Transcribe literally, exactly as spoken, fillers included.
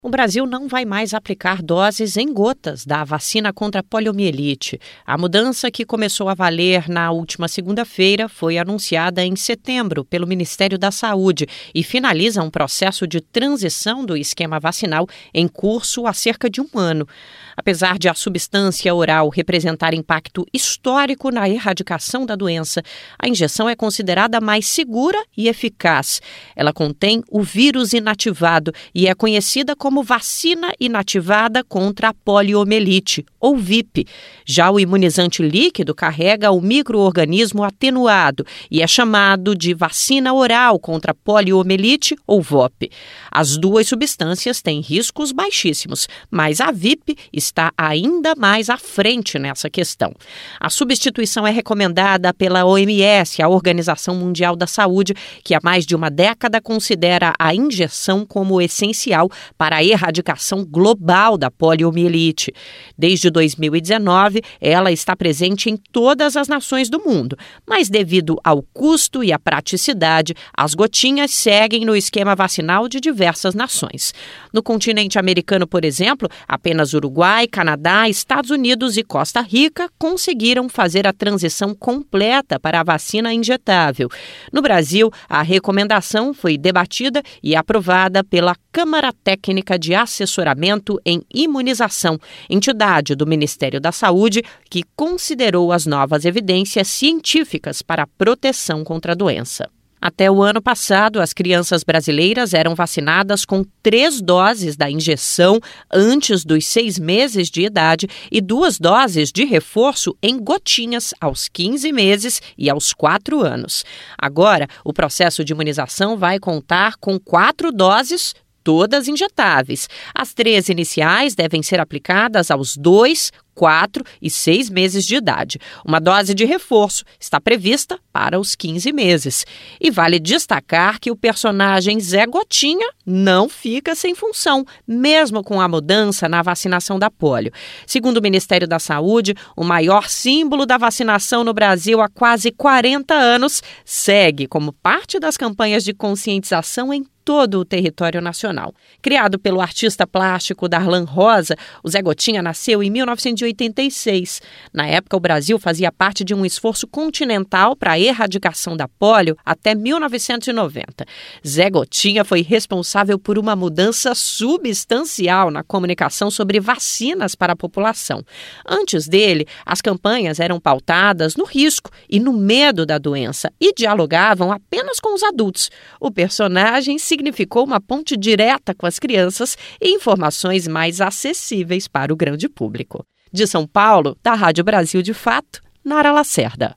O Brasil não vai mais aplicar doses em gotas da vacina contra a poliomielite. A mudança, que começou a valer na última segunda-feira, foi anunciada em setembro pelo Ministério da Saúde e finaliza um processo de transição do esquema vacinal em curso há cerca de um ano. Apesar de a substância oral representar impacto histórico na erradicação da doença, a injeção é considerada mais segura e eficaz. Ela contém o vírus inativado e é conhecida como como vacina inativada contra a poliomielite, ou V I P. Já o imunizante líquido carrega o micro-organismo atenuado e é chamado de vacina oral contra a poliomielite, ou V O P. As duas substâncias têm riscos baixíssimos, mas a V I P está ainda mais à frente nessa questão. A substituição é recomendada pela O M S, a Organização Mundial da Saúde, que há mais de uma década considera a injeção como essencial para a erradicação global da poliomielite. Desde dois mil e dezenove, ela está presente em todas as nações do mundo, mas devido ao custo e à praticidade, as gotinhas seguem no esquema vacinal de diversas nações. No continente americano, por exemplo, apenas Uruguai, Canadá, Estados Unidos e Costa Rica conseguiram fazer a transição completa para a vacina injetável. No Brasil, a recomendação foi debatida e aprovada pela Câmara Técnica de Assessoramento em Imunização, entidade do Ministério da Saúde que considerou as novas evidências científicas para a proteção contra a doença. Até o ano passado, as crianças brasileiras eram vacinadas com três doses da injeção antes dos seis meses de idade e duas doses de reforço em gotinhas aos quinze meses e aos quatro anos. Agora, o processo de imunização vai contar com quatro doses, todas injetáveis. As três iniciais devem ser aplicadas aos dois, quatro e seis meses de idade. Uma dose de reforço está prevista para os quinze meses. E vale destacar que o personagem Zé Gotinha não fica sem função, mesmo com a mudança na vacinação da polio. Segundo o Ministério da Saúde, o maior símbolo da vacinação no Brasil há quase quarenta anos segue como parte das campanhas de conscientização em todo o território nacional. Criado pelo artista plástico Darlan Rosa, o Zé Gotinha nasceu em mil novecentos e oitenta e seis. Na época, o Brasil fazia parte de um esforço continental para a erradicação da polio até mil novecentos e noventa. Zé Gotinha foi responsável por uma mudança substancial na comunicação sobre vacinas para a população. Antes dele, as campanhas eram pautadas no risco e no medo da doença e dialogavam apenas com os adultos. O personagem significou uma ponte direta com as crianças e informações mais acessíveis para o grande público. De São Paulo, da Rádio Brasil de Fato, Nara Lacerda.